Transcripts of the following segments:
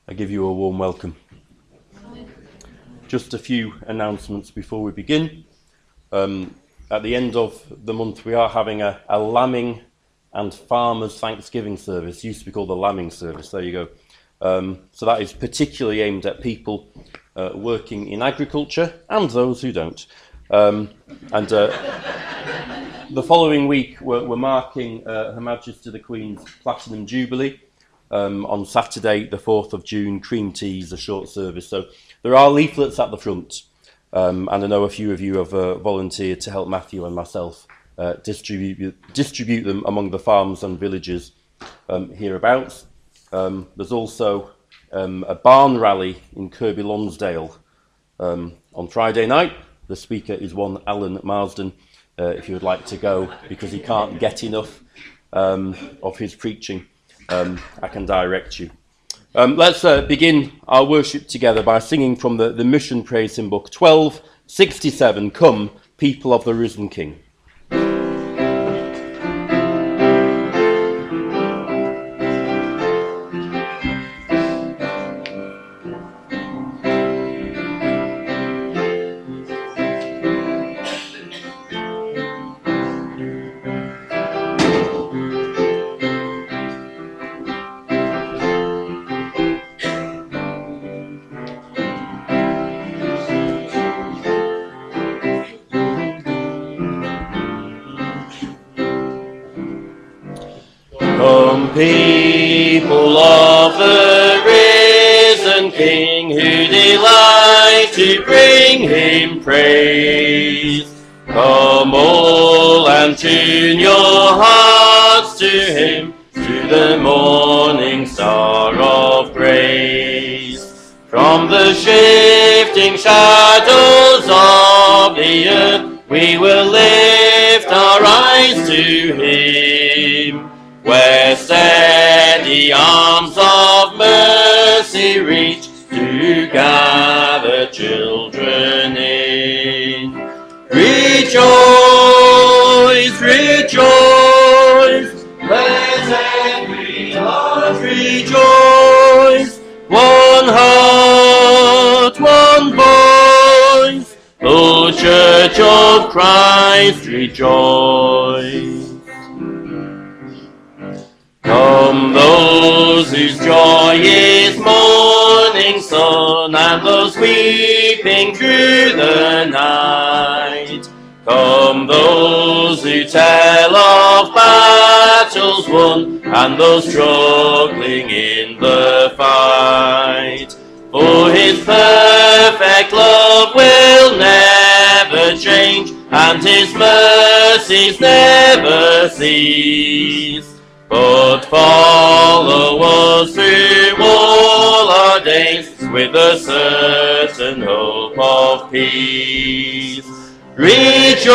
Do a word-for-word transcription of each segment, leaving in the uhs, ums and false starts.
I give you a warm welcome. Just a few announcements before we begin. Um, at the end of the month we are having a, a lambing and farmers Thanksgiving service. It used to be called the lambing service, there you go. Um, so that is particularly aimed at people uh, working in agriculture and those who don't. Um, and uh, the following week we're, we're marking uh, Her Majesty the Queen's Platinum Jubilee. Um, on Saturday, the fourth of June, cream teas, a short service. So there are leaflets at the front, um, and I know a few of you have uh, volunteered to help Matthew and myself uh, distribute distribute them among the farms and villages um, hereabouts. Um, there's also um, a barn rally in Kirby Lonsdale um, on Friday night. The speaker is one Alan Marsden, uh, if you would like to go, because he can't get enough um, of his preaching. Um, I can direct you. Um, let's uh, begin our worship together by singing from the, the Mission Praise Hymn Book twelve sixty-seven, Come, People of the Risen King. People of the risen King, who delight to bring him praise, come all and tune your hearts to him, to the morning star of grace. From the shifting shadows of the earth, we will lift our eyes to him, where steady arms of mercy reach to gather children in. Rejoice, rejoice, let every heart rejoice. One heart, one voice, O Church of Christ, rejoice. Come those whose joy is morning sun, and those weeping through the night. Come those who tell of battles won, and those struggling in the fight. For his perfect love will never change, and his mercies never cease. But follow us through all our days with a certain hope of peace. Rejoice,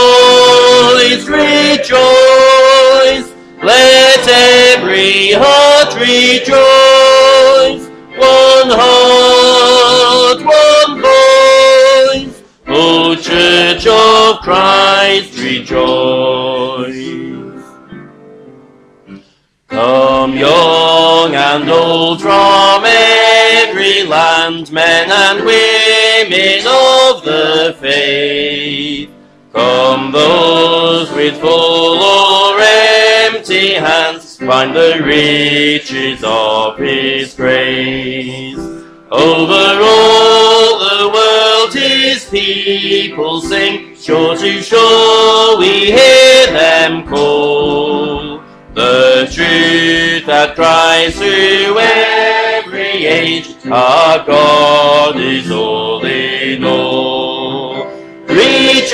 rejoice, let every heart rejoice. One heart, one voice, O Church of Christ, rejoice. Come young and old from every land, men and women of the faith. Come those with full or empty hands, find the riches of his grace. Over all the world his people sing, shore to shore we hear them call. The truth that cries through every age, our God is all in all. Rejoice,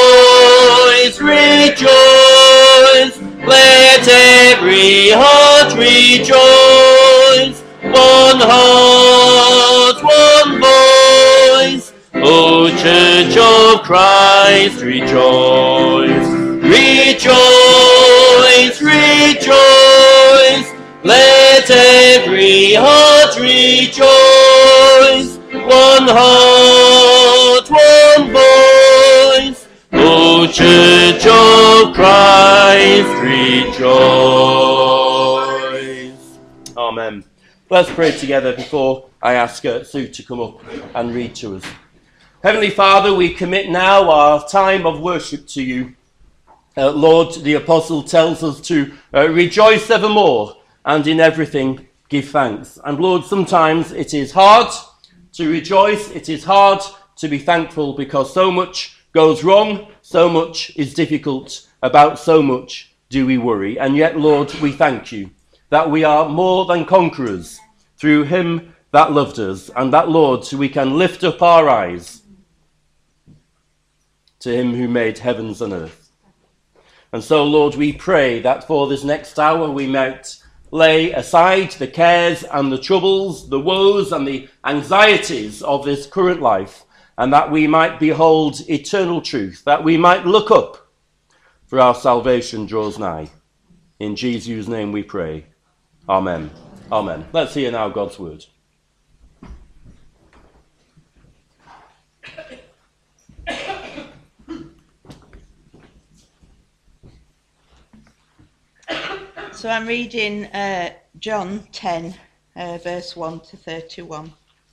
rejoice, let every heart rejoice. One heart, one voice, O Church of Christ, rejoice. Rejoice, rejoice, let every heart rejoice. One heart, one voice, O Church of Christ, rejoice. Amen. Let's pray together before I ask uh, Sue to come up and read to us. Heavenly Father, we commit now our time of worship to you. Uh, Lord, the Apostle tells us to uh, rejoice evermore and in everything give thanks. And Lord, sometimes it is hard to rejoice, it is hard to be thankful because so much goes wrong, so much is difficult, about so much do we worry. And yet, Lord, we thank you that we are more than conquerors through him that loved us, and that, Lord, we can lift up our eyes to him who made heavens and earth. And so, Lord, we pray that for this next hour we might lay aside the cares and the troubles, the woes and the anxieties of this current life, and that we might behold eternal truth, that we might look up, for our salvation draws nigh. In Jesus' name we pray. Amen. Amen. Let's hear now God's word. So I'm reading uh, John ten, uh, verse one to thirty-one.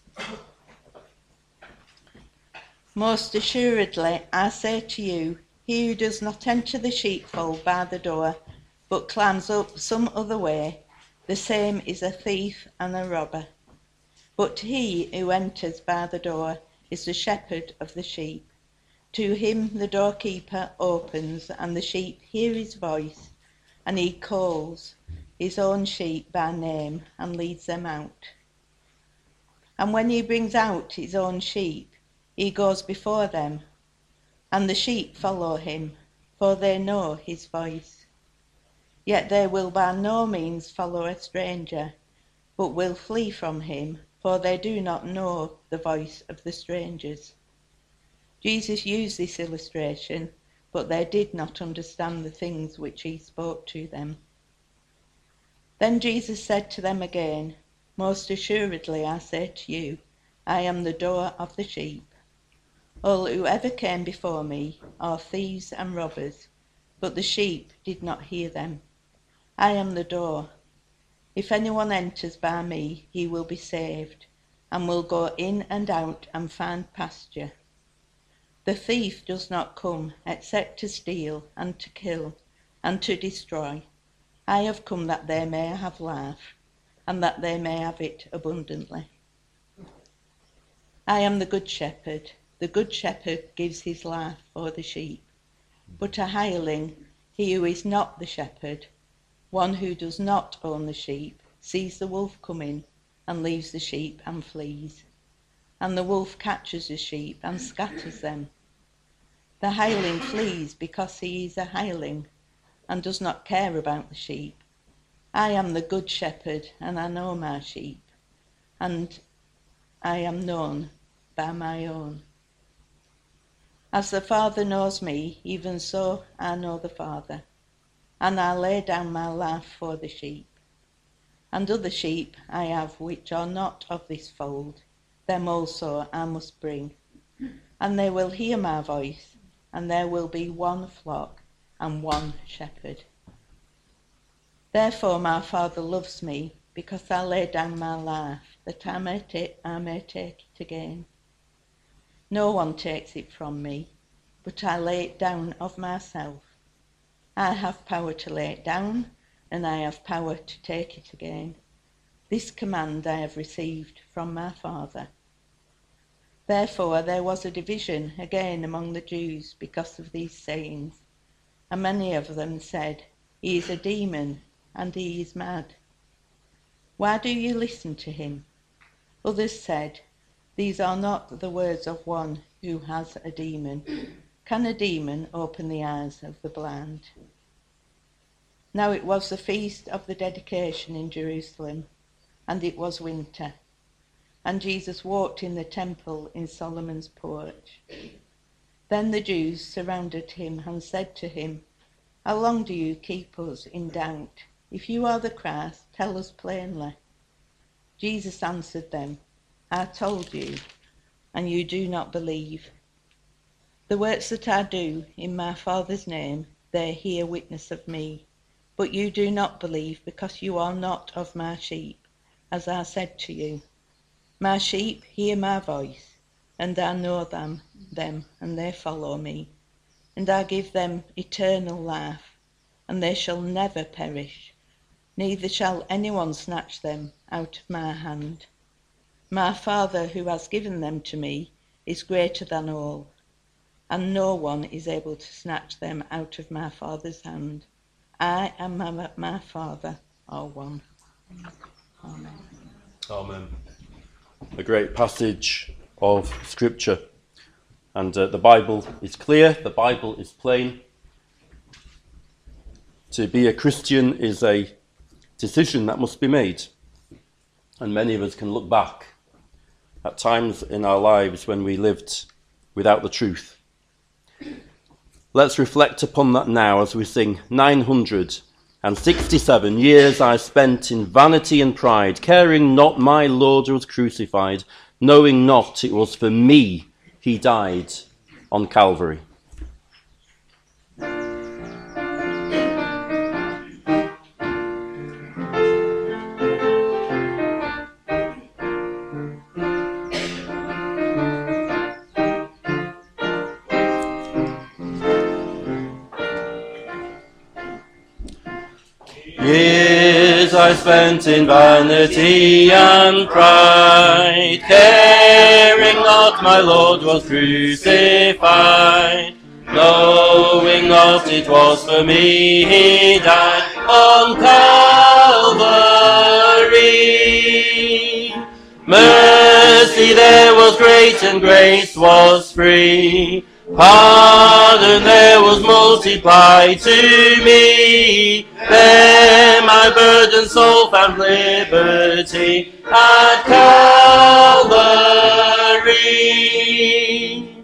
Most assuredly, I say to you, he who does not enter the sheepfold by the door, but climbs up some other way, the same is a thief and a robber. But he who enters by the door is the shepherd of the sheep. To him the doorkeeper opens, and the sheep hear his voice, and he calls his own sheep by name and leads them out. And when he brings out his own sheep, he goes before them, and the sheep follow him, for they know his voice. Yet they will by no means follow a stranger, but will flee from him, for they do not know the voice of the strangers. Jesus used this illustration, but they did not understand the things which he spoke to them. Then Jesus said to them again, most assuredly I say to you, I am the door of the sheep. All who ever came before me are thieves and robbers, but the sheep did not hear them. I am the door. If anyone enters by me, he will be saved, and will go in and out and find pasture. The thief does not come except to steal and to kill and to destroy. I have come that they may have life, and that they may have it abundantly. I am the good shepherd. The good shepherd gives his life for the sheep. But a hireling, he who is not the shepherd, one who does not own the sheep, sees the wolf coming and leaves the sheep and flees. And the wolf catches the sheep and scatters them. The hireling flees because he is a hireling and does not care about the sheep. I am the good shepherd, and I know my sheep, and I am known by my own. As the Father knows me, even so I know the Father, and I lay down my life for the sheep. And other sheep I have which are not of this fold, them also I must bring, and they will hear my voice, and there will be one flock and one shepherd. Therefore my Father loves me, because I lay down my life, that I may, ta- I may take it again. No one takes it from me, but I lay it down of myself. I have power to lay it down, and I have power to take it again. This command I have received from my Father. Therefore there was a division again among the Jews because of these sayings, and many of them said, he is a demon, and he is mad. Why do you listen to him? Others said, these are not the words of one who has a demon. Can a demon open the eyes of the blind? Now it was the feast of the dedication in Jerusalem, and it was winter. And Jesus walked in the temple in Solomon's porch. Then the Jews surrounded him and said to him, how long do you keep us in doubt? If you are the Christ, tell us plainly. Jesus answered them, I told you, and you do not believe. The works that I do in my Father's name, they hear witness of me. But you do not believe because you are not of my sheep. as I said to you. My sheep hear my voice, and I know them, them, and they follow me. And I give them eternal life, and they shall never perish, neither shall anyone snatch them out of my hand. My Father who has given them to me is greater than all, and no one is able to snatch them out of my Father's hand. I and my, my Father are one. Amen. Amen. A great passage of Scripture. And uh, the Bible is clear, the Bible is plain. To be a Christian is a decision that must be made. And many of us can look back at times in our lives when we lived without the truth. Let's reflect upon that now as we sing nine hundred sixty-seven years I spent in vanity and pride, caring not my Lord was crucified, knowing not it was for me he died on Calvary. Years I spent in vanity and pride, caring not my Lord was crucified, knowing not it was for me he died on Calvary. Mercy there was great and grace was free, pardon there was multiplied to me. There my burdened soul found liberty at Calvary.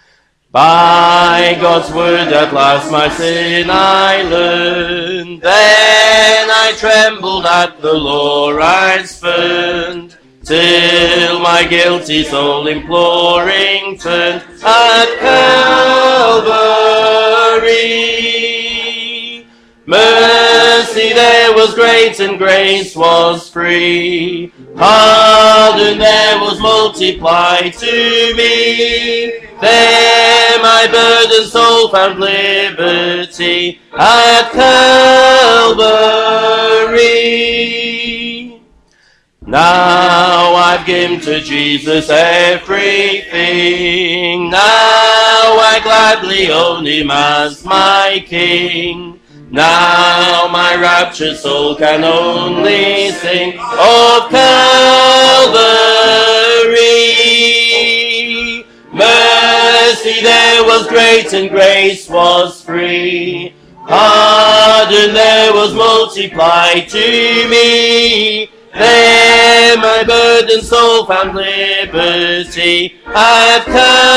By God's word at last my sin I learned, then I trembled at the law I spurned, till my guilty soul imploring turned at Calvary. Mercy there was great and grace was free, pardon there was multiplied to me. There my burdened soul found liberty at Calvary. Now I've given to Jesus everything, now I gladly own him as my King. Now my raptured soul can only sing of Calvary. Mercy there was great and grace was free, pardon there was multiplied to me. There my burdened soul found liberty at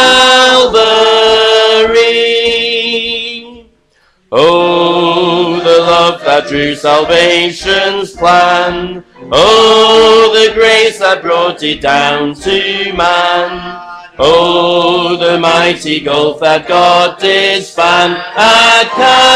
Calvary. Oh, the love that drew salvation's plan, oh, the grace that brought it down to man, oh, the mighty gulf that God did span at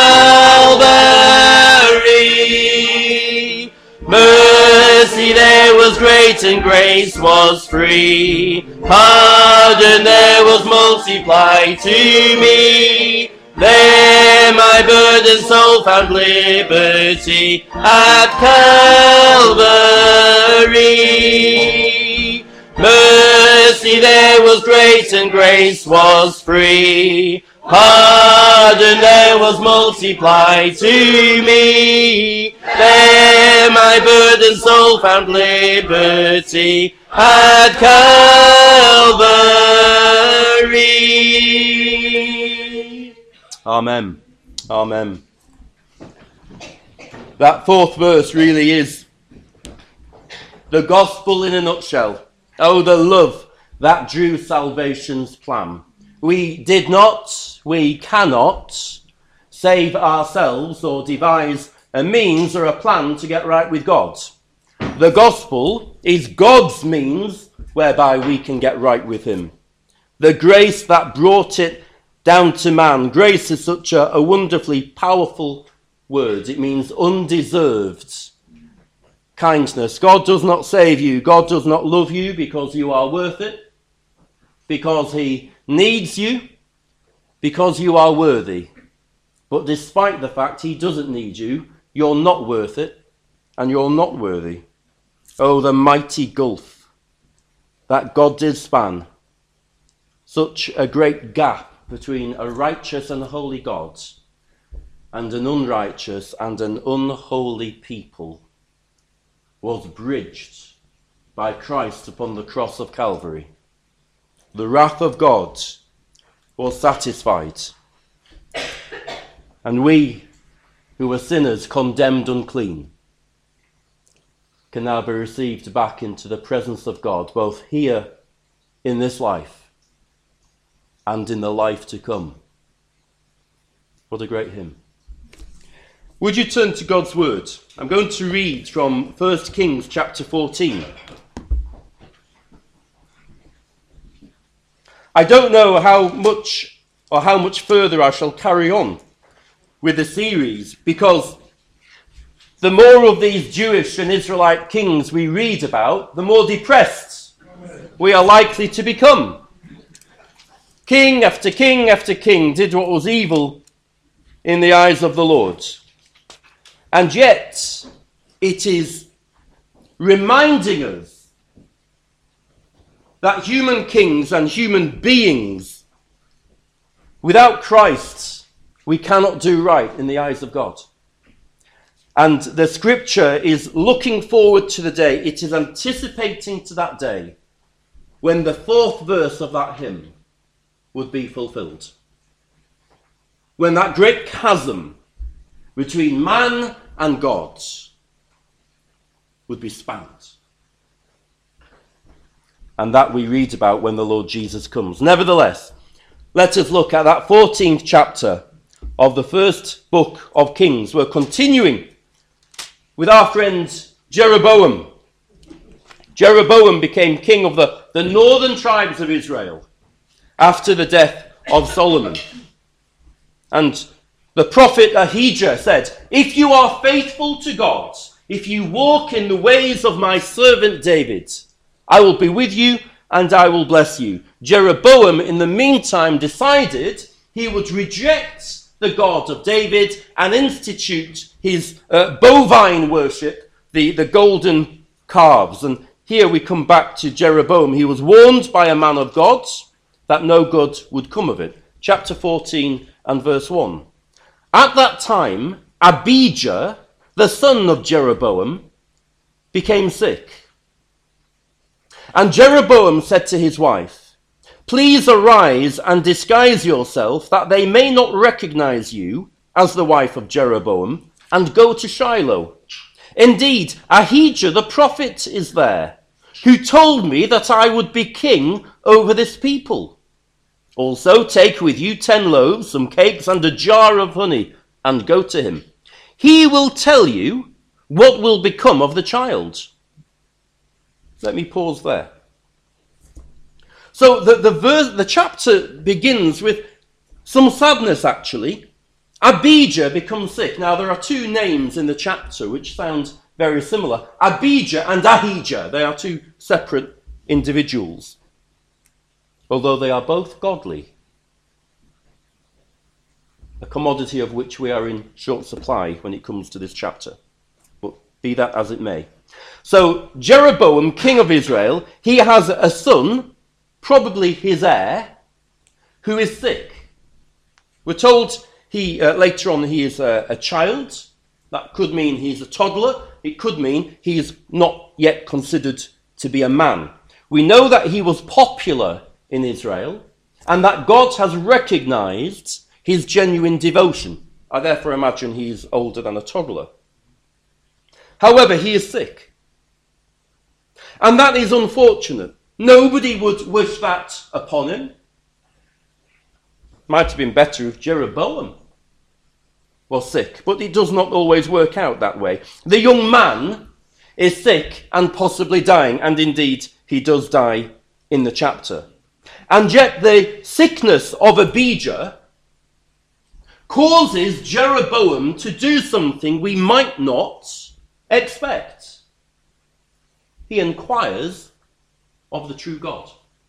Calvary. Mercy there was great and grace was free, pardon there was multiplied to me. There my burdened soul found liberty at Calvary. Mercy there was great and grace was free, pardon there was multiplied to me. There my burdened soul found liberty at Calvary. Amen. Amen. That fourth verse really is the gospel in a nutshell. Oh, the love that drew salvation's plan. We did not, we cannot save ourselves or devise a means or a plan to get right with God. The gospel is God's means whereby we can get right with him. The grace that brought it down to man. Grace is such a, a wonderfully powerful word. It means undeserved. kindness. God does not save you. God does not love you because you are worth it, because he needs you, because you are worthy. But despite the fact he doesn't need you, you're not worth it and you're not worthy. Oh, the mighty gulf that God did span. Such a great gap between a righteous and holy God and an unrighteous and an unholy people was bridged by Christ upon the cross of Calvary. The wrath of God was satisfied, and we who were sinners, condemned unclean, can now be received back into the presence of God, both here in this life and in the life to come. What a great hymn. Would you turn to God's word? I'm going to read from First Kings chapter fourteen. I don't know how much or how much further I shall carry on with the series, because the more of these Jewish and Israelite kings we read about, the more depressed we are likely to become. King after king after king did what was evil in the eyes of the Lord. And yet, it is reminding us that human kings and human beings, without Christ, we cannot do right in the eyes of God. And the scripture is looking forward to the day, it is anticipating to that day, when the fourth verse of that hymn would be fulfilled. When that great chasm between man and God would be spanned. And that we read about when the Lord Jesus comes. Nevertheless, let us look at that fourteenth chapter of the first book of Kings. We're continuing with our friend Jeroboam. Jeroboam became king of the, the northern tribes of Israel after the death of Solomon. And the prophet Ahijah said, if you are faithful to God, if you walk in the ways of my servant David, I will be with you and I will bless you. Jeroboam, in the meantime, decided he would reject the God of David and institute his uh, bovine worship, the, the golden calves. And here we come back to Jeroboam. He was warned by a man of God that no good would come of it. Chapter fourteen and verse one. At that time, Abijah, the son of Jeroboam, became sick. And Jeroboam said to his wife, please arise and disguise yourself, that they may not recognize you as the wife of Jeroboam, and go to Shiloh. Indeed, Ahijah the prophet is there, who told me that I would be king over this people. Also take with you ten loaves, some cakes, and a jar of honey, and go to him. He will tell you what will become of the child. Let me pause there. So the, the, verse, the chapter begins with some sadness, actually. Abijah becomes sick. Now, there are two names in the chapter which sound very similar. Abijah and Ahijah. They are two separate individuals, although they are both godly, a commodity of which we are in short supply when it comes to this chapter. But be that as it may. So Jeroboam, king of Israel, he has a son, probably his heir, who is sick. We're told he uh, later on he is a, a child. That could mean he's a toddler. It could mean he is not yet considered to be a man. We know that he was popular in Israel, and that God has recognized his genuine devotion. I therefore imagine he's older than a toddler. However, he is sick. And that is unfortunate. Nobody would wish that upon him. Might have been better if Jeroboam was sick, but it does not always work out that way. The young man is sick and possibly dying, and indeed he does die in the chapter. And yet the sickness of Abijah causes Jeroboam to do something we might not expect. he inquires of the true God.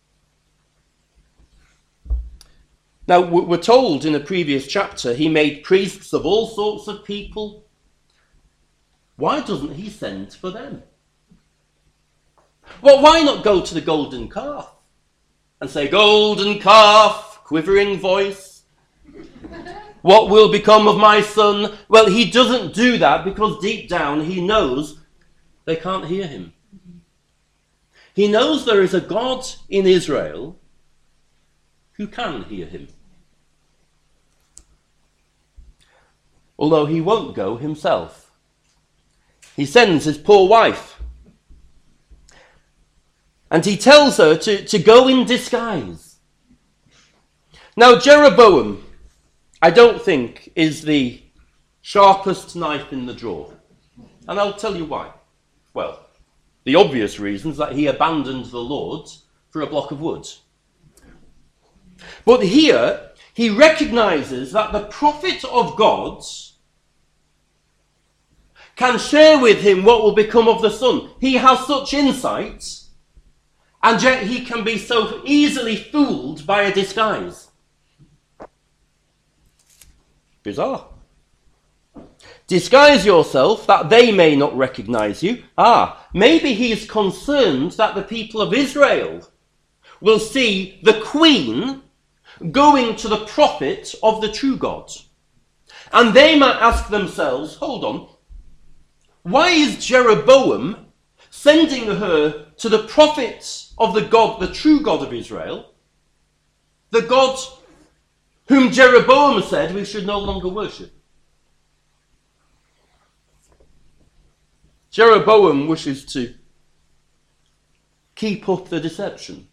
Now, we're told in a previous chapter he made priests of all sorts of people. Why doesn't he send for them? Well, why not go to the golden calf and say, golden calf, quivering voice, what will become of my son? Well, he doesn't do that because deep down he knows they can't hear him. He knows there is a God in Israel who can hear him. Although he won't go himself. He sends his poor wife. And he tells her to, to go in disguise. Now, Jeroboam, I don't think, is the sharpest knife in the drawer. And I'll tell you why. Well, the obvious reason is that he abandoned the Lord for a block of wood. But here, he recognizes that the prophet of God can share with him what will become of the son. He has such insight, and yet he can be so easily fooled by a disguise. Bizarre. Disguise yourself that they may not recognize you. Ah, maybe he is concerned that the people of Israel will see the queen going to the prophet of the true God. And they might ask themselves, hold on, why is Jeroboam sending her to the prophet of the God, the true God of Israel, the God whom Jeroboam said we should no longer worship? Jeroboam wishes to keep up the deception.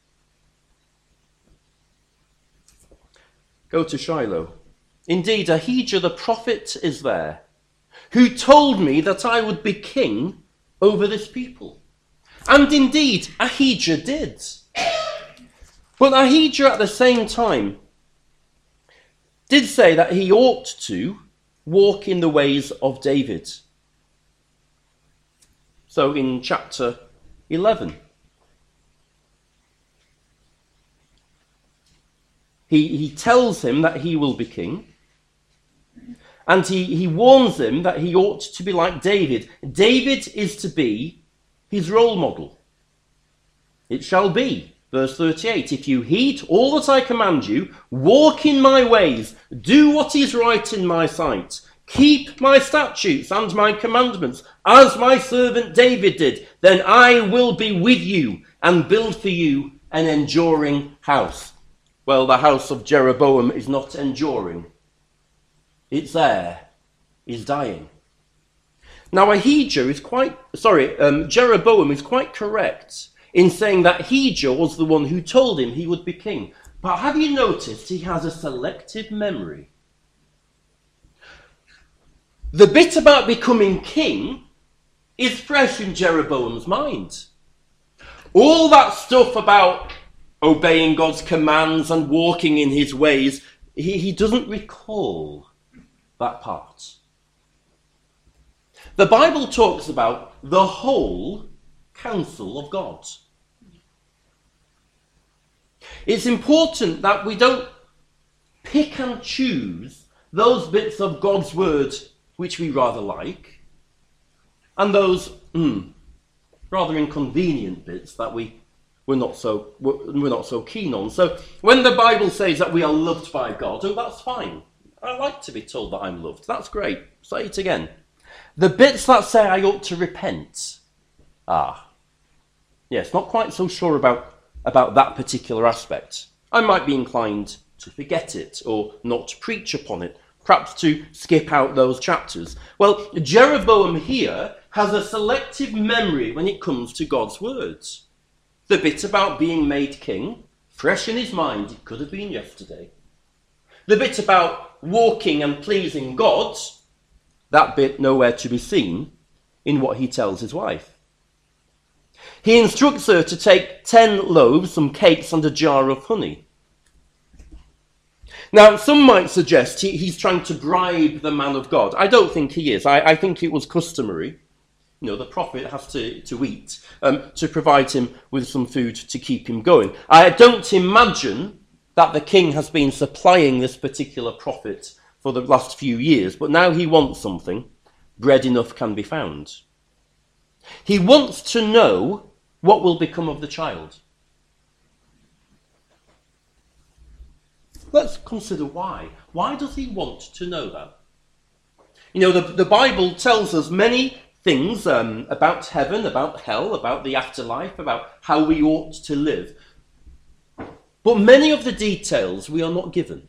Go to Shiloh. Indeed, Ahijah the prophet is there, who told me that I would be king over this people. And indeed, Ahijah did. But Ahijah at the same time did say that he ought to walk in the ways of David. So in chapter eleven, he, he tells him that he will be king. And he, he warns him that he ought to be like David. David is to be his role model. It shall be, verse thirty-eight, if you heed all that I command you, walk in my ways, do what is right in my sight, keep my statutes and my commandments, as my servant David did, then I will be with you and build for you an enduring house. Well, the house of Jeroboam is not enduring. Its heir is dying. Now, Ahijah is quite, sorry, um, Jeroboam is quite correct in saying that Ahijah was the one who told him he would be king. But have you noticed he has a selective memory? The bit about becoming king is fresh in Jeroboam's mind. All that stuff about obeying God's commands and walking in his ways, he, he doesn't recall that part. The Bible talks about the whole counsel of God. It's important that we don't pick and choose those bits of God's word which we rather like, and those mm, rather inconvenient bits that we we're not so we're not so keen on. So when the Bible says that we are loved by God, oh, that's fine. I like to be told that I'm loved. That's great. Say it again. The bits that say I ought to repent. Ah, yes, not quite so sure about, about that particular aspect. I might be inclined to forget it or not preach upon it, perhaps to skip out those chapters. Well, Jeroboam here has a selective memory when it comes to God's words. The bit about being made king, fresh in his mind, it could have been yesterday. The bit about walking and pleasing God, that bit nowhere to be seen in what he tells his wife. He instructs her to take ten loaves, some cakes, and a jar of honey. Now, some might suggest he, he's trying to bribe the man of God. I don't think he is. I, I think it was customary you know, the prophet has to, to eat, um, to provide him with some food to keep him going. I don't imagine that the king has been supplying this particular prophet for the last few years, but now he wants something. Bread enough can be found. He wants to know what will become of the child. Let's consider why. Why does he want to know that? You know, the, the Bible tells us many things um, about heaven, about hell, about the afterlife, about how we ought to live. But many of the details we are not given.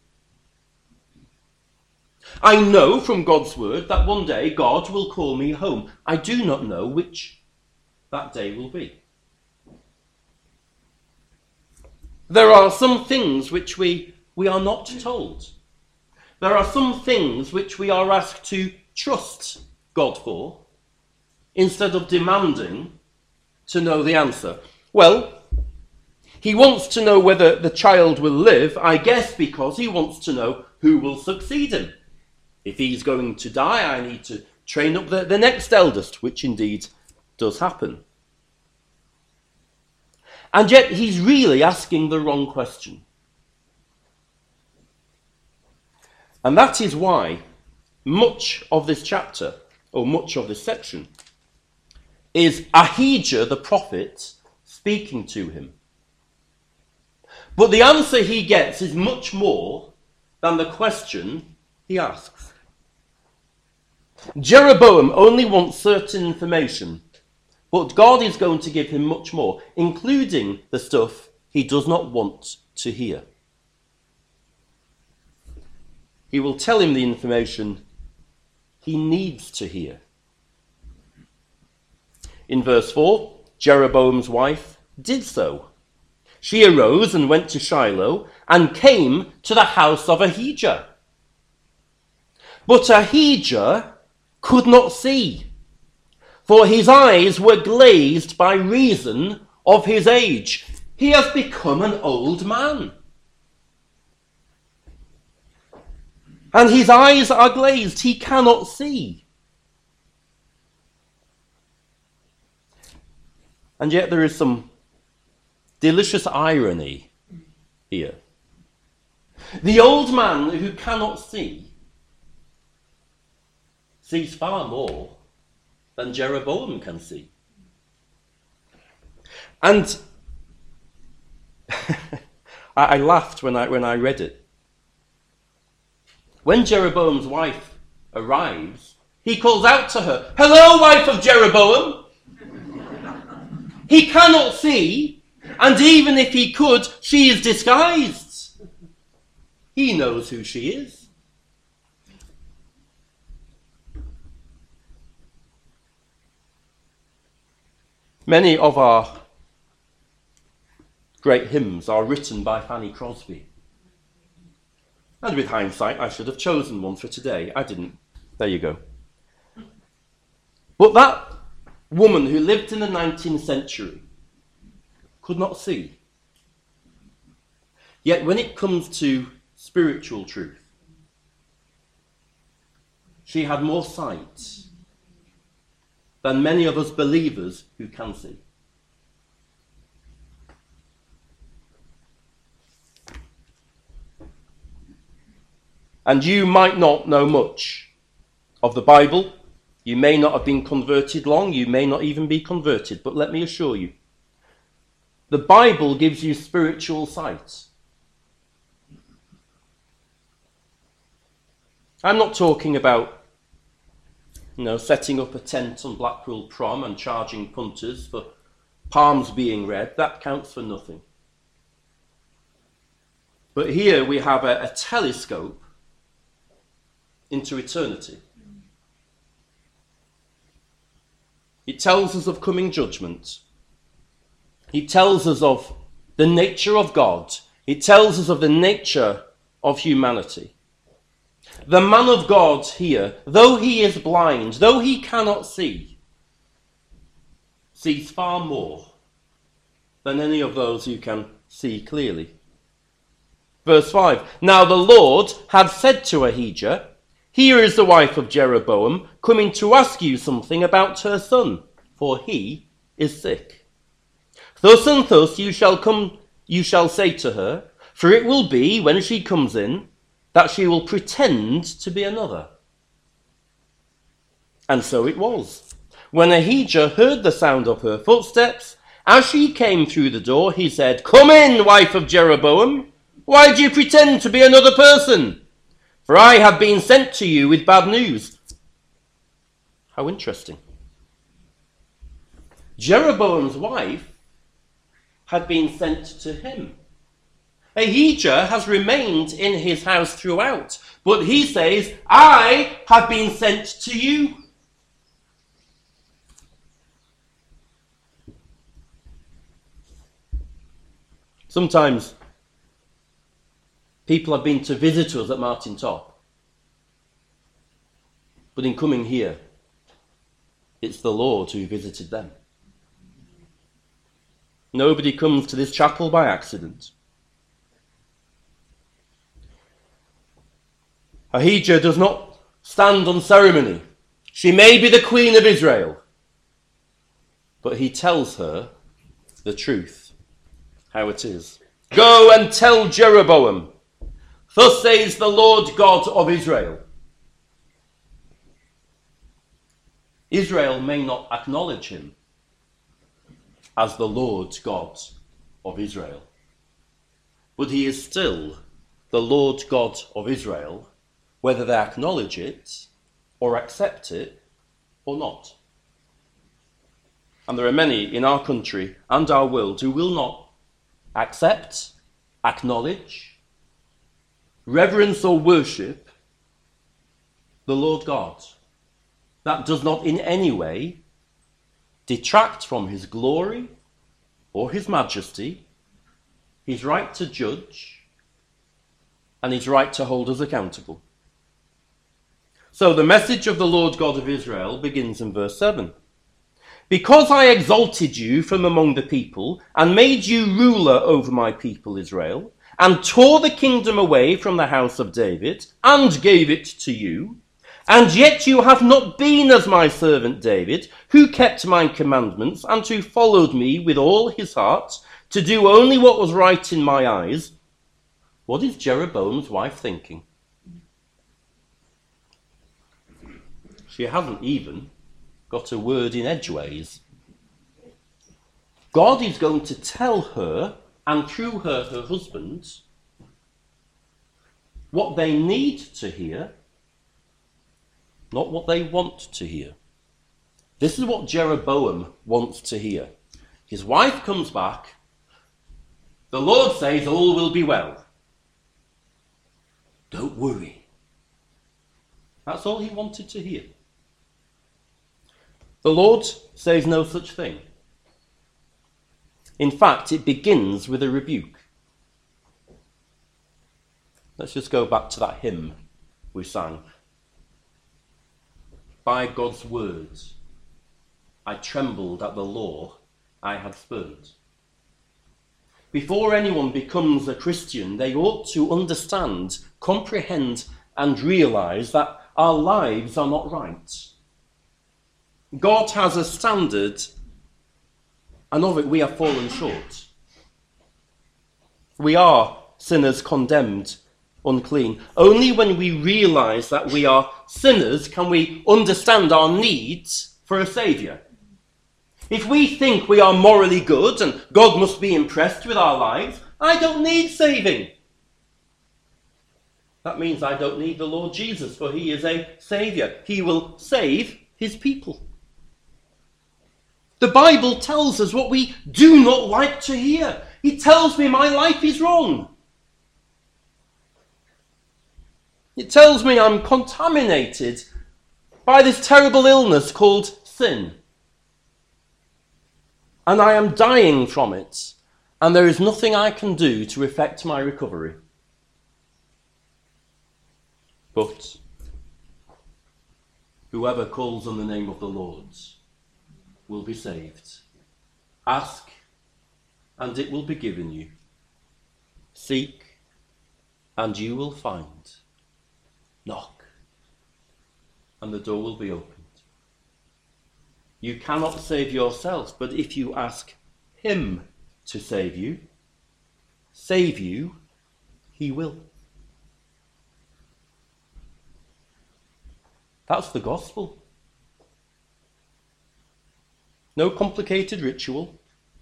I know from God's word that one day God will call me home. I do not know which that day will be. There are some things which we, we are not told. There are some things which we are asked to trust God for, instead of demanding to know the answer. Well, he wants to know whether the child will live, I guess because he wants to know who will succeed him. If he's going to die, I need to train up the, the next eldest, which indeed does happen. And yet he's really asking the wrong question. And that is why much of this chapter, or much of this section, is Ahijah the prophet speaking to him. But the answer he gets is much more than the question he asks. Jeroboam only wants certain information, but God is going to give him much more, including the stuff he does not want to hear. He will tell him the information he needs to hear. In verse four, Jeroboam's wife did so. She arose and went to Shiloh and came to the house of Ahijah. But Ahijah could not see, for his eyes were glazed by reason of his age. He has become an old man. And his eyes are glazed. He cannot see. And yet there is some delicious irony here. The old man who cannot see sees far more than Jeroboam can see. And I, I laughed when I, when I read it. When Jeroboam's wife arrives, he calls out to her, "Hello, wife of Jeroboam." He cannot see, and even if he could, she is disguised. He knows who she is. Many of our great hymns are written by Fanny Crosby. And with hindsight, I should have chosen one for today. I didn't. There you go. But that woman who lived in the nineteenth century could not see. Yet when it comes to spiritual truth, she had more sight than many of us believers who can see. And you might not know much of the Bible. You may not have been converted long. You may not even be converted. But let me assure you, the Bible gives you spiritual sight. I'm not talking about, you know, setting up a tent on Blackpool Prom and charging punters for palms being read. That counts for nothing. But here we have a, a telescope into eternity. It tells us of coming judgment. It tells us of the nature of God. It tells us of the nature of humanity. The man of God here, though he is blind, though he cannot see, sees far more than any of those who can see clearly. Verse five, now the Lord had said to Ahijah, Here is the wife of Jeroboam coming to ask you something about her son, for he is sick. Thus and thus you shall come, you shall say to her, for it will be, when she comes in, that she will pretend to be another. And so it was. When Ahijah heard the sound of her footsteps, as she came through the door, he said, "Come in, wife of Jeroboam. Why do you pretend to be another person? For I have been sent to you with bad news." How interesting. Jeroboam's wife had been sent to him. Ahijah has remained in his house throughout, but he says, "I have been sent to you." Sometimes people have been to visit us at Martin Top, but in coming here, it's the Lord who visited them. Nobody comes to this chapel by accident. Ahijah does not stand on ceremony. She may be the Queen of Israel, but he tells her the truth, how it is. "Go and tell Jeroboam, thus says the Lord God of Israel." Israel may not acknowledge him as the Lord God of Israel, but he is still the Lord God of Israel, whether they acknowledge it or accept it or not. And there are many in our country and our world who will not accept, acknowledge, reverence or worship the Lord God. That does not in any way detract from his glory or his majesty, his right to judge, and his right to hold us accountable. So the message of the Lord God of Israel begins in verse seven. "Because I exalted you from among the people and made you ruler over my people Israel, and tore the kingdom away from the house of David and gave it to you, and yet you have not been as my servant David, who kept my commandments and who followed me with all his heart to do only what was right in my eyes." What is Jeroboam's wife thinking? She hasn't even got a word in edgeways. God is going to tell her, and through her, her husband, what they need to hear, not what they want to hear. This is what Jeroboam wants to hear. His wife comes back. The Lord says all will be well. Don't worry. That's all he wanted to hear. The Lord says no such thing. In fact, it begins with a rebuke. Let's just go back to that hymn we sang. By God's words, I trembled at the law I had spurned. Before anyone becomes a Christian, they ought to understand, comprehend, and realize that our lives are not right. God has a standard, and of it we have fallen short. We are sinners condemned, unclean. Only when we realize that we are sinners can we understand our needs for a saviour. If we think we are morally good and God must be impressed with our lives, I don't need saving. That means I don't need the Lord Jesus, for he is a saviour. He will save his people. The Bible tells us what we do not like to hear. It tells me my life is wrong. It tells me I'm contaminated by this terrible illness called sin. And I am dying from it, and there is nothing I can do to effect my recovery. But whoever calls on the name of the Lord will be saved. Ask, and it will be given you. Seek, and you will find. Knock, and the door will be opened. You cannot save yourselves, but if you ask him to save you, save you, he will. That's the gospel. No complicated ritual,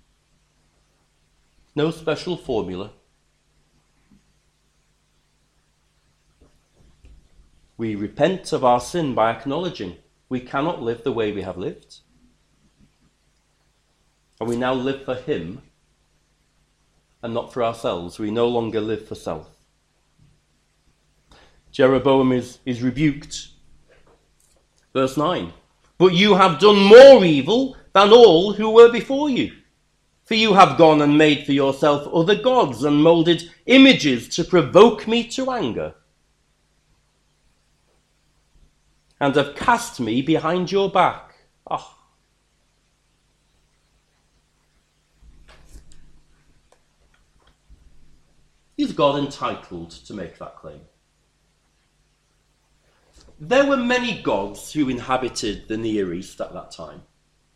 no special formula. We repent of our sin by acknowledging we cannot live the way we have lived. And we now live for him and not for ourselves. We no longer live for self. Jeroboam is, is rebuked. Verse nine. But you have done more evil than all who were before you. For you have gone and made for yourself other gods and moulded images to provoke me to anger. And have cast me behind your back. Oh. Is God entitled to make that claim? There were many gods who inhabited the Near East at that time.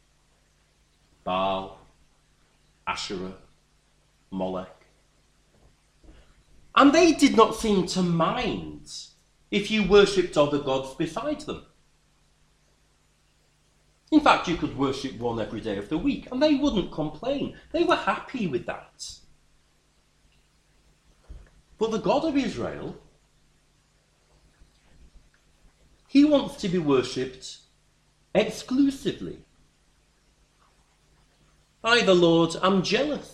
Baal, Asherah, Molech. And they did not seem to mind if you worshipped other gods beside them. In fact, you could worship one every day of the week, and they wouldn't complain. They were happy with that. But the God of Israel, he wants to be worshipped exclusively. I, the Lord, am jealous.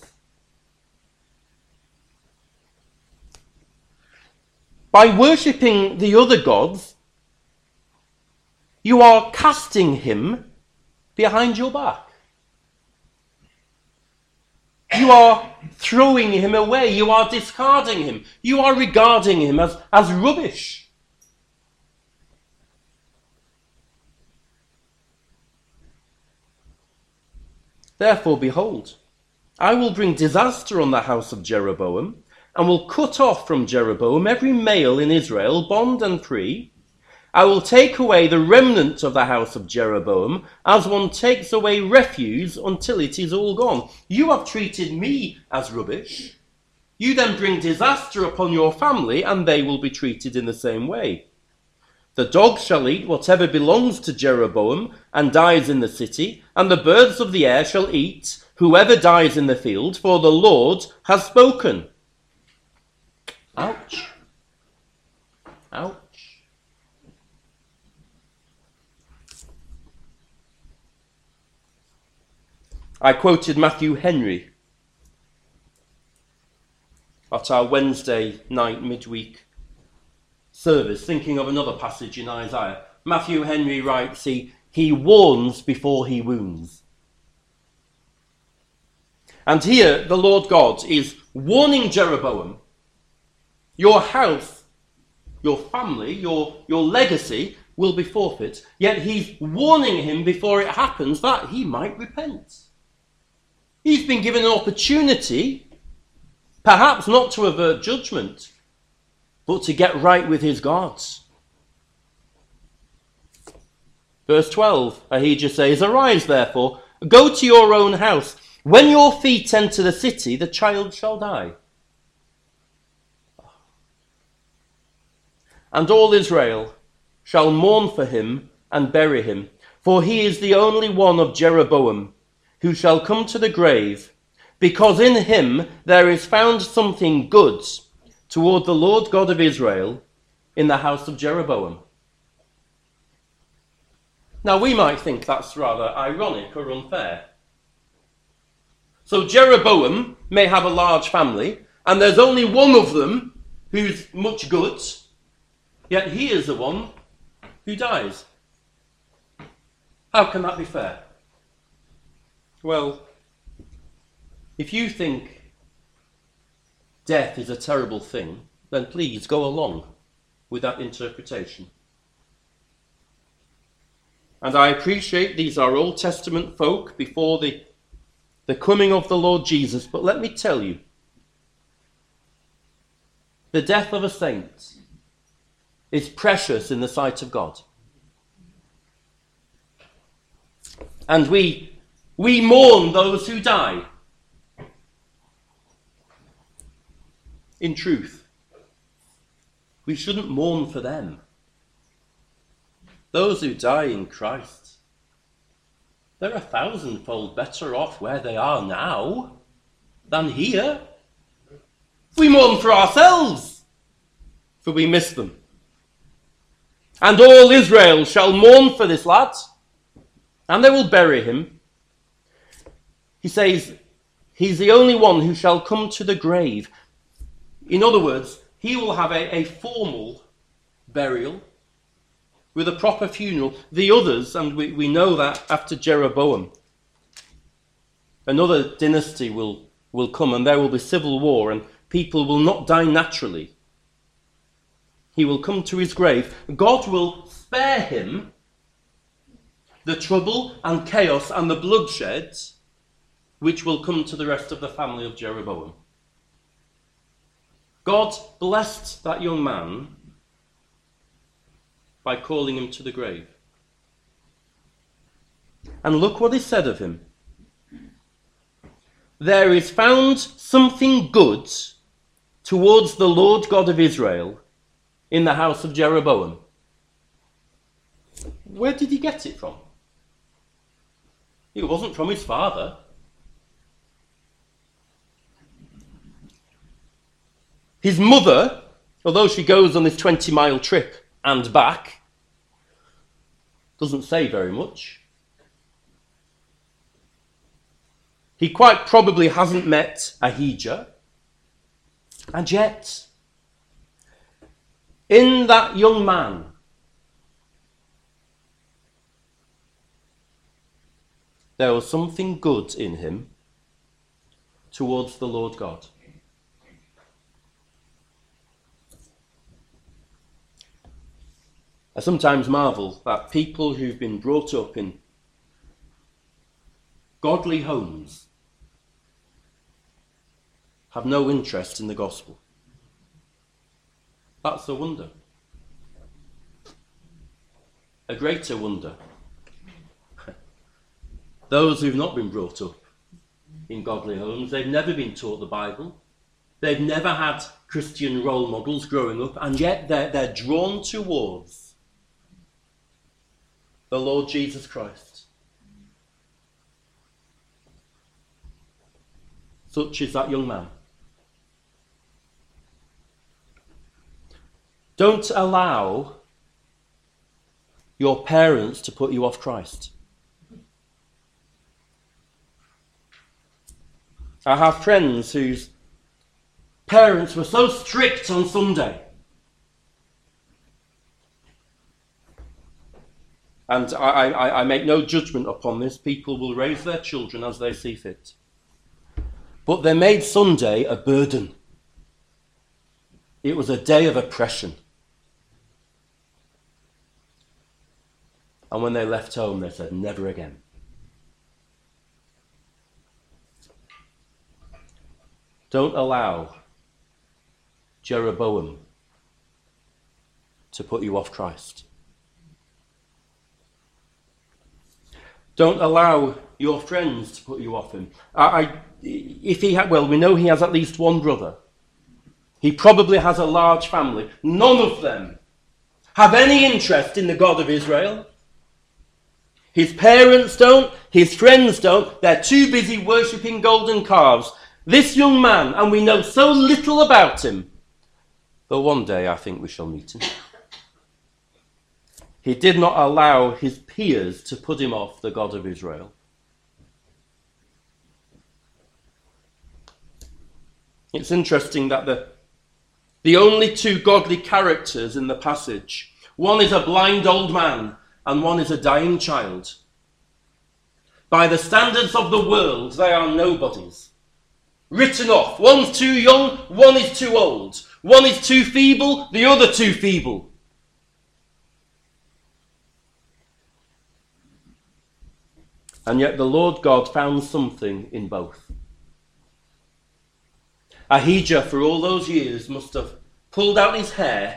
By worshipping the other gods, you are casting him behind your back. You are throwing him away. You are discarding him. You are regarding him as, as rubbish. Therefore, behold, I will bring disaster on the house of Jeroboam, and will cut off from Jeroboam every male in Israel, bond and free. I will take away the remnant of the house of Jeroboam, as one takes away refuse until it is all gone. You have treated me as rubbish. You then bring disaster upon your family, and they will be treated in the same way. The dog shall eat whatever belongs to Jeroboam and dies in the city, and the birds of the air shall eat whoever dies in the field, for the Lord has spoken. Ouch. Ouch. I quoted Matthew Henry at our Wednesday night midweek service, thinking of another passage in Isaiah. Matthew Henry writes, he, he warns before he wounds. And here the Lord God is warning Jeroboam, your house, your family, your, your legacy will be forfeit, yet he's warning him before it happens that he might repent. He's been given an opportunity, perhaps not to avert judgment, but to get right with his gods. Verse twelve, Ahijah says, Arise therefore, go to your own house. When your feet enter the city, the child shall die. And all Israel shall mourn for him and bury him, for he is the only one of Jeroboam who shall come to the grave, because in him there is found something good toward the Lord God of Israel in the house of Jeroboam. Now we might think that's rather ironic or unfair. So Jeroboam may have a large family, and there's only one of them who's much good, yet he is the one who dies. How can that be fair? Well, if you think death is a terrible thing, then please go along with that interpretation. And I appreciate these are Old Testament folk before the, the coming of the Lord Jesus, but let me tell you, the death of a saint is precious in the sight of God. And we, we mourn those who die. In truth, we shouldn't mourn for them. Those who die in Christ, they're a thousandfold better off where they are now than here. We mourn for ourselves, for we miss them. And all Israel shall mourn for this lad, and they will bury him. He says, he's the only one who shall come to the grave. In other words, he will have a, a formal burial with a proper funeral. The others, and we, we know that after Jeroboam, another dynasty will, will come, and there will be civil war, and people will not die naturally. He will come to his grave. God will spare him the trouble and chaos and the bloodshed which will come to the rest of the family of Jeroboam. God blessed that young man by calling him to the grave. And look what is said of him. There is found something good towards the Lord God of Israel in the house of Jeroboam. Where did he get it from? It wasn't from his father. His mother, although she goes on this twenty-mile trip and back, doesn't say very much. He quite probably hasn't met Ahijah. And yet, in that young man, there was something good in him towards the Lord God. I sometimes marvel that people who've been brought up in godly homes have no interest in the gospel. That's a wonder. A greater wonder. Those who've not been brought up in godly homes, they've never been taught the Bible. They've never had Christian role models growing up, and yet they're, they're drawn towards the Lord Jesus Christ. Such is that young man. Don't allow your parents to put you off Christ. I have friends whose parents were so strict on Sunday. And I, I, I make no judgment upon this. People will raise their children as they see fit. But they made Sunday a burden. It was a day of oppression. And when they left home, they said, never again. Don't allow Jeroboam to put you off Christ. Don't allow your friends to put you off him. I, I, if he had, well, we know he has at least one brother. He probably has a large family. None of them have any interest in the God of Israel. His parents don't, his friends don't. They're too busy worshipping golden calves. This young man, and we know so little about him, though one day I think we shall meet him. He did not allow his peers to put him off the God of Israel. It's interesting that the, the only two godly characters in the passage, one is a blind old man and one is a dying child. By the standards of the world, they are nobodies. Written off. One's too young, one is too old. One is too feeble, the other too feeble. And yet the Lord God found something in both. Ahijah, for all those years, must have pulled out his hair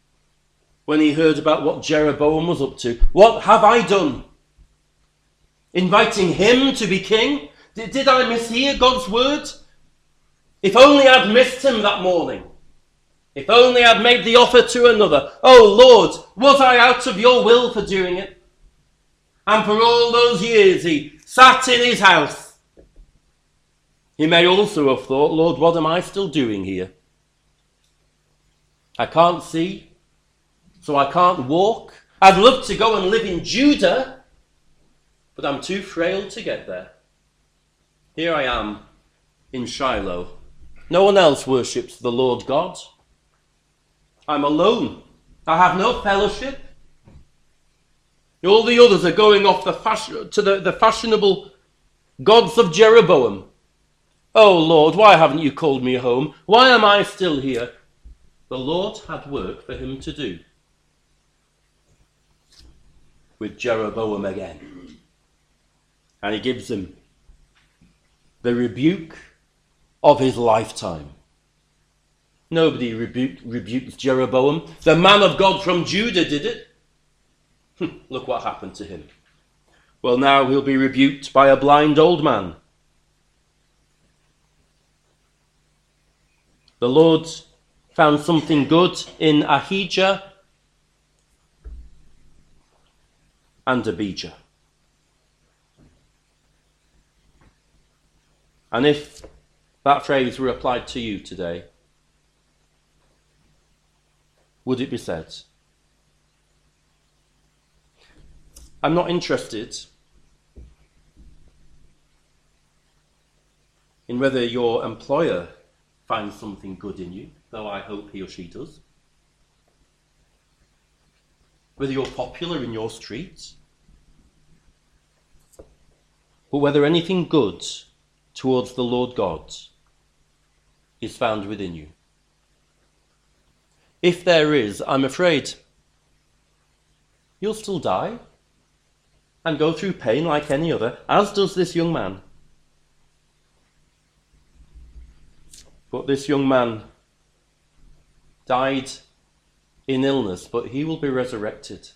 when he heard about what Jeroboam was up to. What have I done? inviting him to be king? Did, did I mishear God's word? If only I'd missed him that morning. If only I'd made the offer to another. Oh Lord, was I out of your will for doing it? And for all those years he sat in his house. He may also have thought, Lord, what am I still doing here? I can't see, so I can't walk. I'd love to go and live in Judah, but I'm too frail to get there. Here I am in Shiloh. No one else worships the Lord God. I'm alone. I have no fellowship. All the others are going off the fashion, to the, the fashionable gods of Jeroboam. Oh Lord, why haven't you called me home? Why am I still here? The Lord had work for him to do with Jeroboam again. And he gives him the rebuke of his lifetime. Nobody rebuked, rebuked Jeroboam. The man of God from Judah did it. Look what happened to him. Well, now he'll be rebuked by a blind old man. The Lord found something good in Ahijah and Abijah. And if that phrase were applied to you today, would it be said? I'm not interested in whether your employer finds something good in you, though I hope he or she does. Whether you're popular in your street, but whether anything good towards the Lord God is found within you. If there is, I'm afraid you'll still die and go through pain like any other, as does this young man. But this young man died in illness, but he will be resurrected.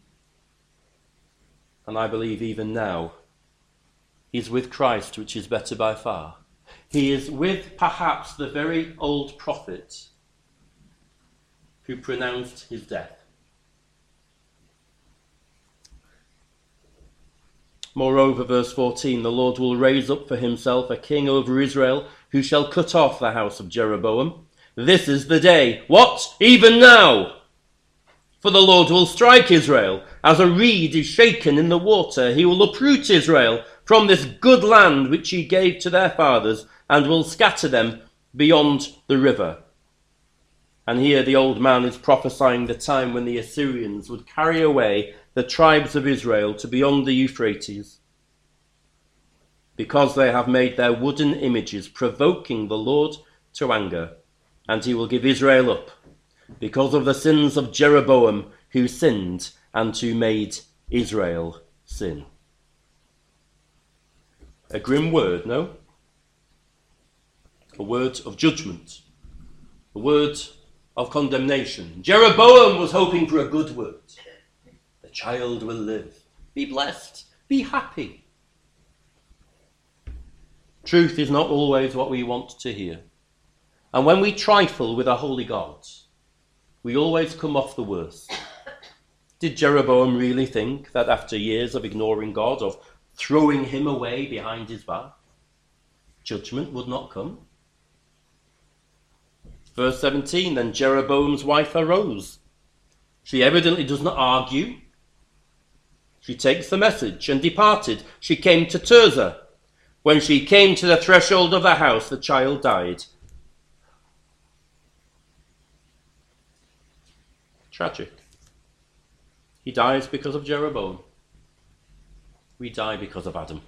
And I believe even now he's with Christ, which is better by far. He is with perhaps the very old prophet who pronounced his death. Moreover, verse fourteen, the Lord will raise up for himself a king over Israel, who shall cut off the house of Jeroboam. This is the day. What? Even now! For the Lord will strike Israel, as a reed is shaken in the water. He will uproot Israel from this good land which he gave to their fathers, and will scatter them beyond the river. And here the old man is prophesying the time when the Assyrians would carry away the tribes of Israel to beyond the Euphrates, because they have made their wooden images, provoking the Lord to anger, and he will give Israel up, because of the sins of Jeroboam, who sinned and who made Israel sin. A grim word, no? A word of judgment, a word of condemnation. Jeroboam was hoping for a good word. The child will live. Be blessed. Be happy. Truth is not always what we want to hear. And when we trifle with a holy God, we always come off the worst. Did Jeroboam really think that after years of ignoring God, of throwing him away behind his back, judgment would not come? Verse seventeen, then Jeroboam's wife arose. She evidently does not argue. She takes the message and departed. She came to Tirzah. When she came to the threshold of the house, the child died. Tragic. He dies because of Jeroboam. We die because of Adam.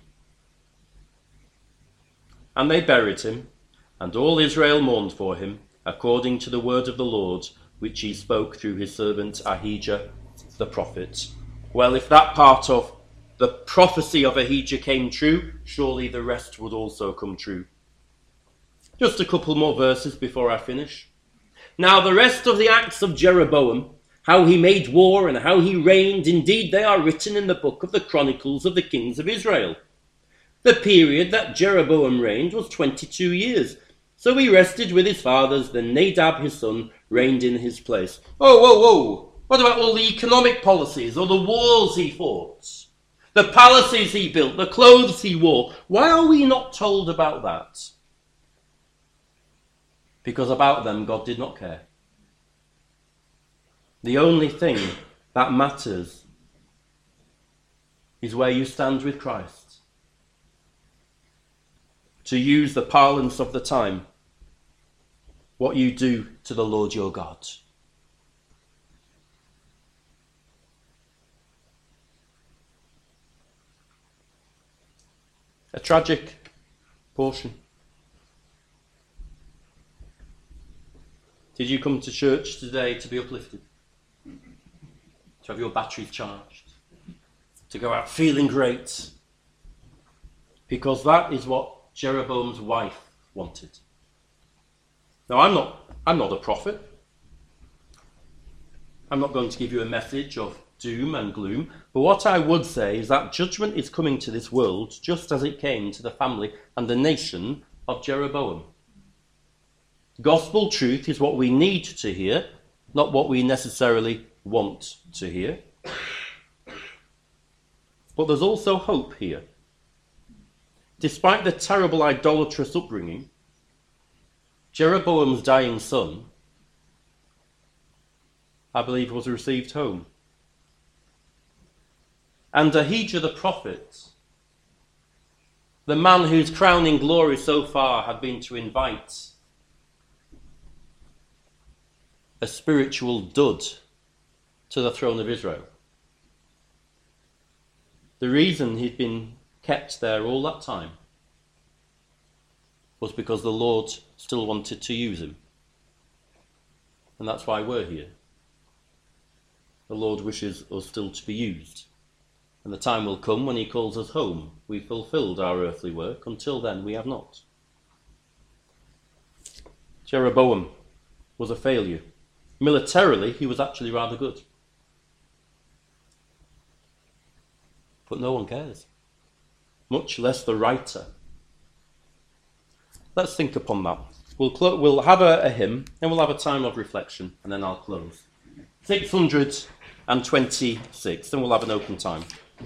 And they buried him, and all Israel mourned for him, according to the word of the Lord, which he spoke through his servant Ahijah the prophet. Well, if that part of the prophecy of Ahijah came true, surely the rest would also come true. Just a couple more verses before I finish. Now the rest of the acts of Jeroboam, how he made war and how he reigned. Indeed, they are written in the book of the Chronicles of the Kings of Israel. The period that Jeroboam reigned was twenty-two years. So he rested with his fathers, then Nadab his son reigned in his place. Oh, whoa, whoa! What about all the economic policies or the wars he fought? The palaces he built, the clothes he wore? Why are we not told about that? Because about them God did not care. The only thing that matters is where you stand with Christ. To use the parlance of the time, what you do to the Lord your God. A tragic portion. Did you come to church today to be uplifted? To have your batteries charged? To go out feeling great? Because that is what Jeroboam's wife wanted. Now, I'm not, I'm not a prophet. I'm not going to give you a message of doom and gloom. But what I would say is that judgment is coming to this world just as it came to the family and the nation of Jeroboam. Gospel truth is what we need to hear, not what we necessarily want to hear. But there's also hope here. Despite the terrible idolatrous upbringing, Jeroboam's dying son, I believe, was received home. And Ahijah the prophet, the man whose crowning glory so far had been to invite a spiritual dud to the throne of Israel. The reason he'd been kept there all that time was because the Lord still wanted to use him. And that's why we're here. The Lord wishes us still to be used. And the time will come when he calls us home. We've fulfilled our earthly work. Until then, we have not. Jeroboam was a failure. Militarily, he was actually rather good. But no one cares. Much less the writer. Let's think upon that. We'll, clo- we'll have a, a hymn, then we'll have a time of reflection, and then I'll close. six hundred twenty-six, then we'll have an open time.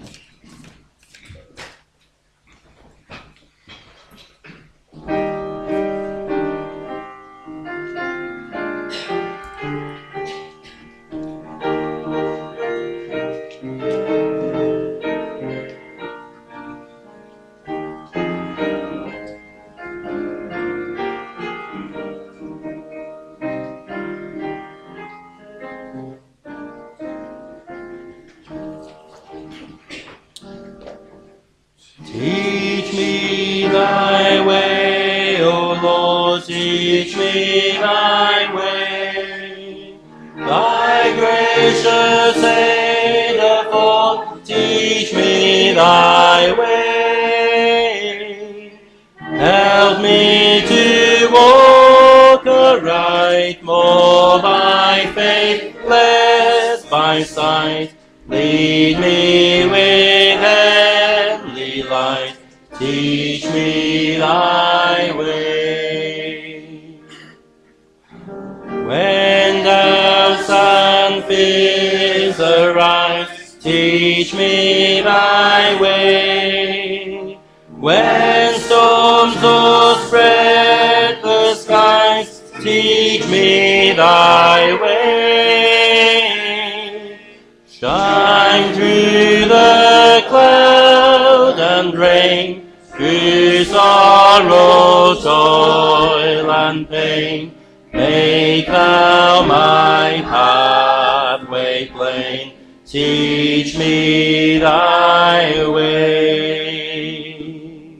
Teach me thy way, O Lord, teach me thy way. Thy gracious aid afford, teach me thy way. Help me to walk aright, more by faith, less by sight. Lead me with heavenly light, teach me thy way. When doubts and fears arise, teach me thy way. When storms o'erspread the skies, teach me thy way. Shine through the cloud and rain, through sorrow, toil and pain. Make thou my pathway plain, teach me thy way.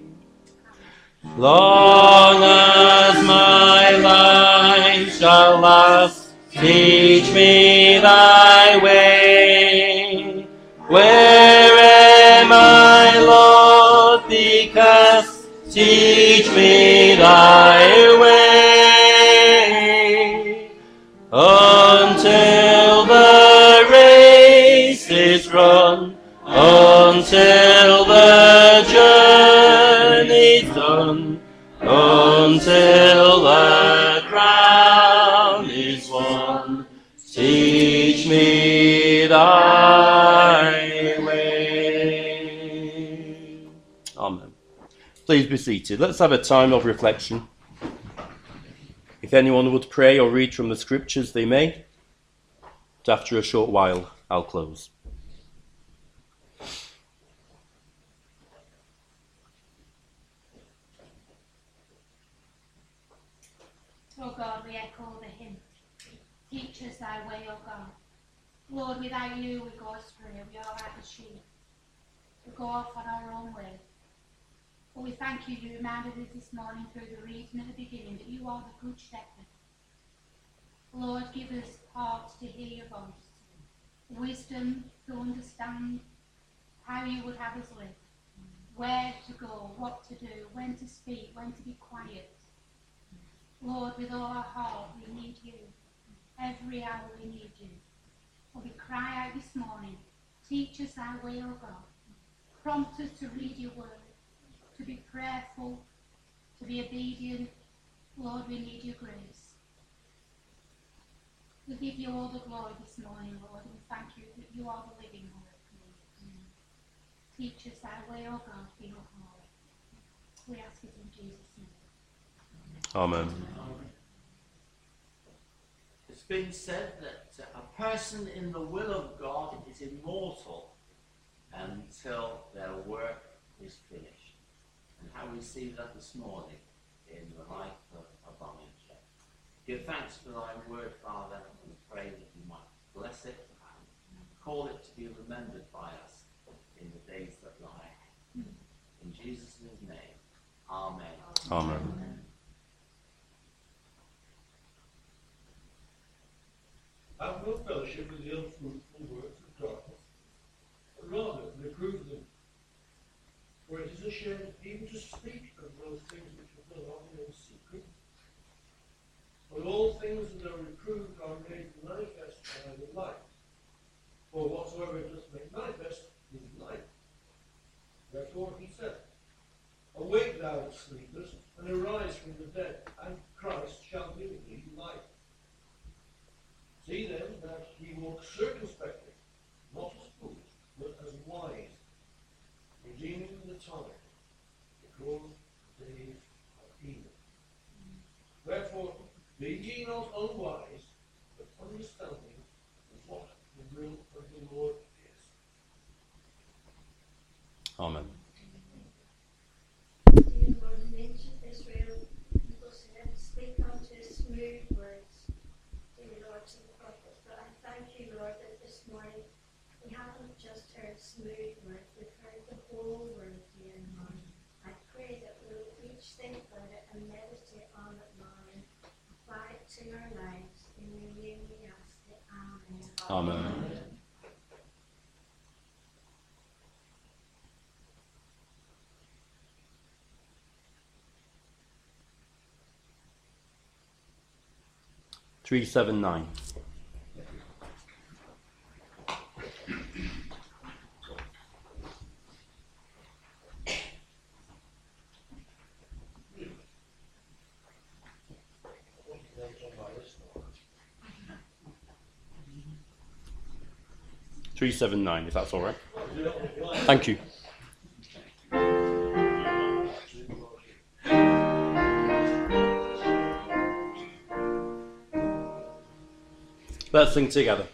Long as my life shall last, teach me thy way. Where'er my Lord be cast, teach me thy way. Until the till the crown is won. Teach me thy way. Amen. Please be seated. Let's have a time of reflection. If anyone would pray or read from the scriptures, they may. But after a short while, I'll close. O God, we echo the hymn. Teach us thy way, O God. Lord, without you we go astray. We are like the sheep. We go off on our own way. But we thank you, you reminded us this morning through the reading at the beginning that you are the good shepherd. Lord, give us hearts to hear your voice, wisdom to understand how you would have us live, where to go, what to do, when to speak, when to be quiet. Lord, with all our heart, we need you. Every hour we need you. And we cry out this morning, teach us our way, O God. Prompt us to read your word, to be prayerful, to be obedient. Lord, we need your grace. We give you all the glory this morning, Lord, and we thank you that you are the living word. Teach us our way, O God, for your glory. We ask it in Jesus' name. Amen. It's been said that a person in the will of God is immortal until their work is finished. And how we see that this morning in the life of, of Barnabas. Give thanks for thy word, Father, and pray that you might bless it and call it to be remembered by us in the days that lie ahead. In Jesus' name, amen. Amen. Have no fellowship with the unfruitful works of darkness, but rather reprove them. For it is a shame even to speak of those things which are done only in secret. But all things that are reproved are made manifest by the light. For whatsoever it does make manifest is light. Therefore he said, awake thou that sleepest, and arise from the dead, and Christ shall give thee light. See then that ye walk circumspectly, not as fools, but as wise, redeeming the time, because the days are evil. Wherefore, be ye not unwise, but understanding what the will of the Lord is. Amen. Dear Lord, in ancient Israel, people said, speak unto us smooth words, dear Lord, to the prophets. But I thank you, Lord, that this morning we haven't just heard smooth words, we've heard the whole word, dear Lord. I pray that we'll each think about it and meditate on it, Lord, and apply it to our lives. In your name we ask it. Amen. Amen. Three seven nine. Three seven nine, if that's all right. Thank you. Let's sing together.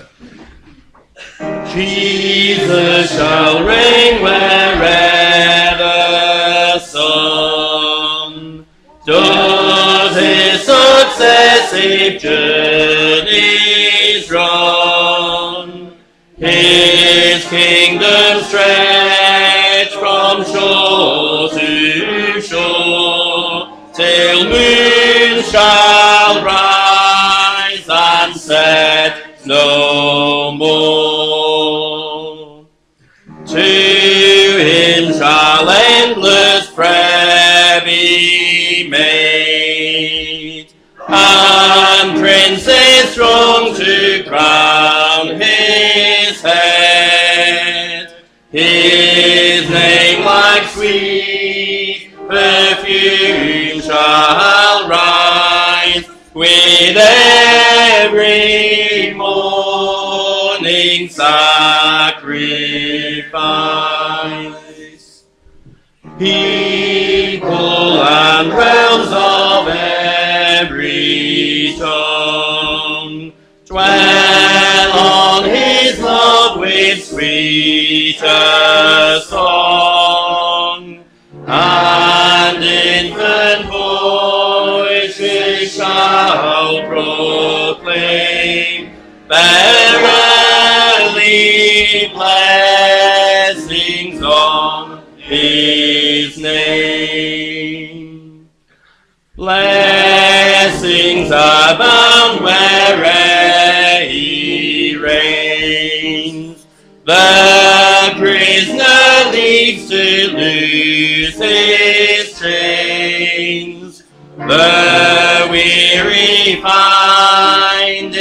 Jesus shall reign wherever sun does his successive journeys run. His kingdom stretch from shore to shore till moon shall rise and set no more. To him shall endless prayer be made, and princes throng to crown his head. His name like sweet perfume shall living sacrifice. People and realms of every tongue dwell on his love with sweetest song, and infant voices shall proclaim verily blessings on his name. Blessings abound where'er he reigns. The prisoner leads to loose his chains. The weary find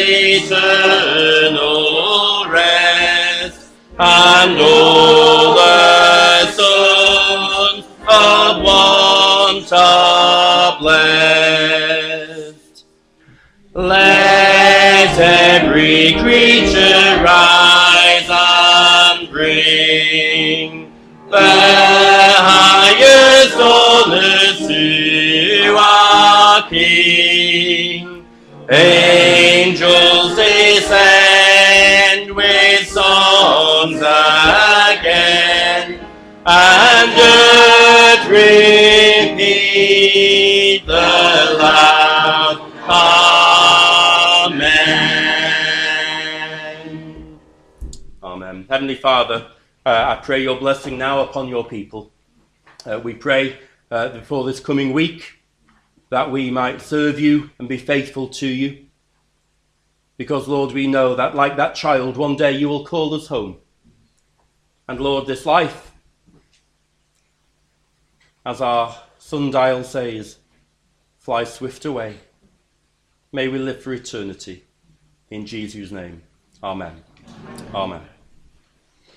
eternal rest, and all the sons of want are blessed. Let every creature rise and bring the highest honors to our King. Angels descend with songs again, and earth repeat the loud Amen. Amen. Heavenly Father, uh, I pray your blessing now upon your people. Uh, we pray uh, for this coming week that we might serve you and be faithful to you. Because, Lord, we know that like that child, one day you will call us home. And, Lord, this life, as our sundial says, flies swift away. May we live for eternity. In Jesus' name, amen. Amen.